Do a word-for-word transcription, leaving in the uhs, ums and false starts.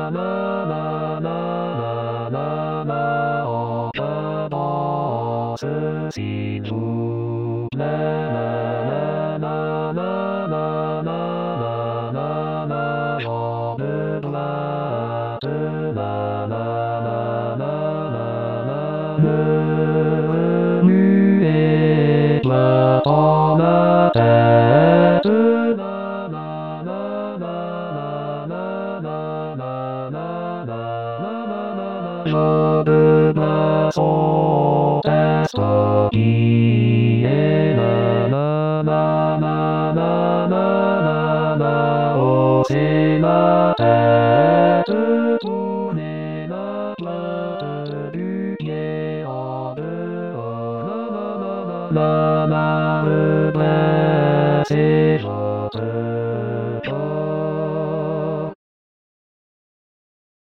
ななななをたどすしずなななななななななよるらつなななななぬぬえらとなてつなななななななななよるらそうですといえなななななななおしまてつとねならつるけあるななななななるべしろつ